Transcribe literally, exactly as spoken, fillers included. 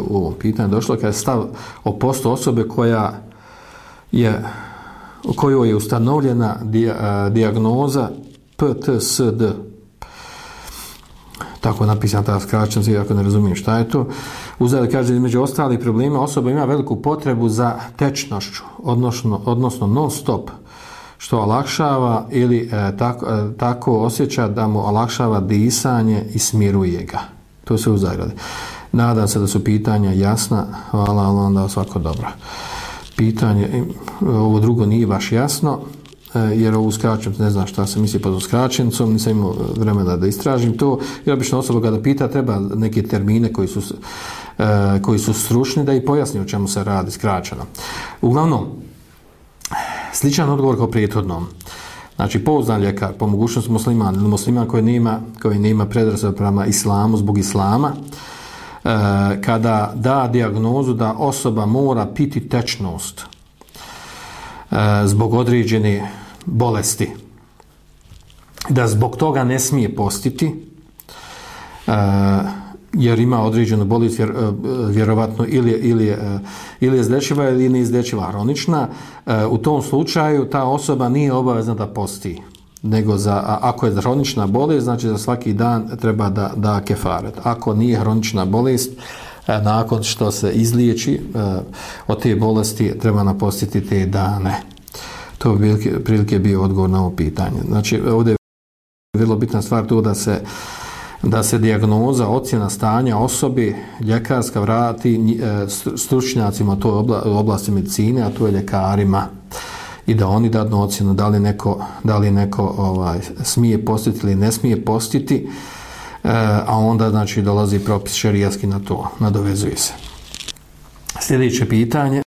u ovom pitanju došlo kada je stav o postu osobe koja je u kojoj je ustanovljena dijagnoza P T S D. Tako je napisana ta skraćenica, ako ne razumijem šta je to. Uzeli, kaže, između ostalih problema osoba ima veliku potrebu za tečnošću, odnosno, odnosno non stop, što olakšava ili e, tako, e, tako osjeća da mu olakšava disanje i smiruje ga. To se u zagradi. Nadam se da su pitanja jasna. Hvala, ali onda svako dobro. Pitanje, ovo drugo nije baš jasno, jer ovu skraćenicu, ne znam šta se misli pod skraćenicom, nisam imao vremena da istražim to, jer obično osoba kada pita treba neke termine koji su, koji su stručni da i pojasni o čemu se radi skraćeno. Uglavnom, sličan odgovor kao prethodnom. Znači, pouzdan ljekar, po mogućnosti musliman ili musliman koji nema, koji nema predrasuda prema islamu zbog islama, kada da dijagnozu da osoba mora piti tečnost zbog određene bolesti, da zbog toga ne smije postiti jer ima određenu bolest, vjer, vjerovatno ili, ili, ili je izlečiva ili neizlečiva hronična, u tom slučaju ta osoba nije obavezna da posti, nego za, ako je hronična bolest, znači za svaki dan treba da da kefaret. Ako nije hronična bolest, nakon što se izliječi od te bolesti, treba napostiti te dane. To bi prilike bio odgovor na ovo pitanje. Znači, ovdje je vrlo bitna stvar to da se da se dijagnoza, ocjena stanja osobi ljekarska vrati stručnjacima u toj oblasti medicine, a to je ljekarima, i da oni dadnu ocjenu da li neko, da li neko ovaj, smije postiti ili ne smije postiti, a onda znači dolazi propis šerijatski na to, nadovezuje se. Sljedeće pitanje.